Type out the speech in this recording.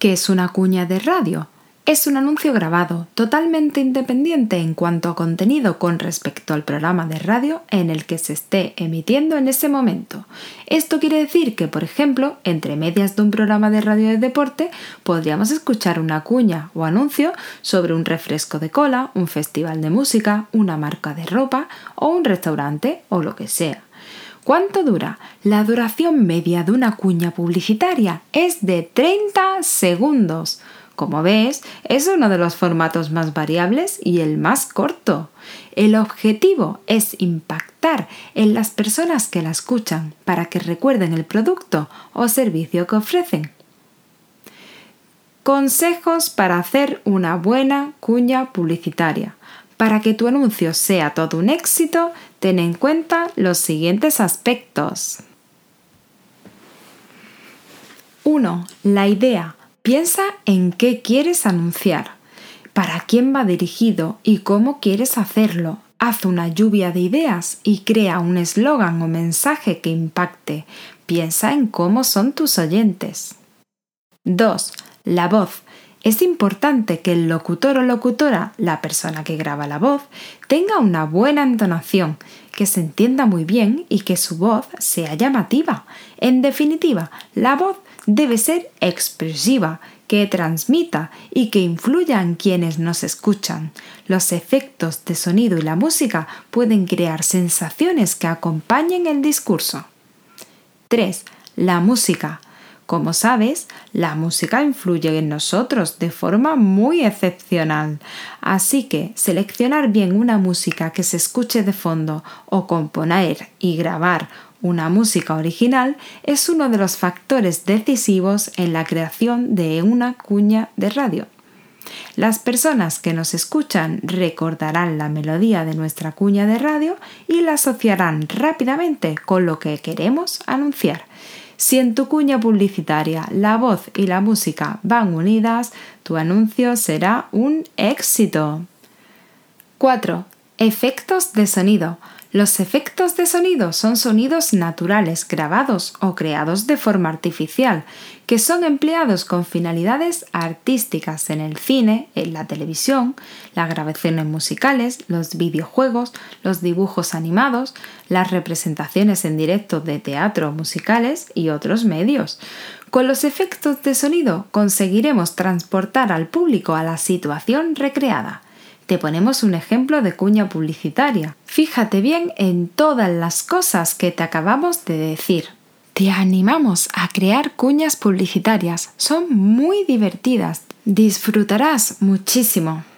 ¿Qué es una cuña de radio? Es un anuncio grabado, totalmente independiente en cuanto a contenido con respecto al programa de radio en el que se esté emitiendo en ese momento. Esto quiere decir que, por ejemplo, entre medias de un programa de radio de deporte, podríamos escuchar una cuña o anuncio sobre un refresco de cola, un festival de música, una marca de ropa o un restaurante o lo que sea. ¿Cuánto dura? La duración media de una cuña publicitaria es de 30 segundos. Como ves, es uno de los formatos más variables y el más corto. El objetivo es impactar en las personas que la escuchan para que recuerden el producto o servicio que ofrecen. Consejos para hacer una buena cuña publicitaria. Para que tu anuncio sea todo un éxito, ten en cuenta los siguientes aspectos. 1. La idea. Piensa en qué quieres anunciar, para quién va dirigido y cómo quieres hacerlo. Haz una lluvia de ideas y crea un eslogan o mensaje que impacte. Piensa en cómo son tus oyentes. 2. La voz. Es importante que el locutor o locutora, la persona que graba la voz, tenga una buena entonación, que se entienda muy bien y que su voz sea llamativa. En definitiva, la voz debe ser expresiva, que transmita y que influya en quienes nos escuchan. Los efectos de sonido y la música pueden crear sensaciones que acompañen el discurso. 3. La música. Como sabes, la música influye en nosotros de forma muy excepcional. Así que seleccionar bien una música que se escuche de fondo o componer y grabar una música original es uno de los factores decisivos en la creación de una cuña de radio. Las personas que nos escuchan recordarán la melodía de nuestra cuña de radio y la asociarán rápidamente con lo que queremos anunciar. Si en tu cuña publicitaria la voz y la música van unidas, tu anuncio será un éxito. 4. Efectos de sonido. Los efectos de sonido son sonidos naturales grabados o creados de forma artificial, que son empleados con finalidades artísticas en el cine, en la televisión, las grabaciones musicales, los videojuegos, los dibujos animados, las representaciones en directo de teatro musicales y otros medios. Con los efectos de sonido conseguiremos transportar al público a la situación recreada. Te ponemos un ejemplo de cuña publicitaria. Fíjate bien en todas las cosas que te acabamos de decir. Te animamos a crear cuñas publicitarias. Son muy divertidas. Disfrutarás muchísimo.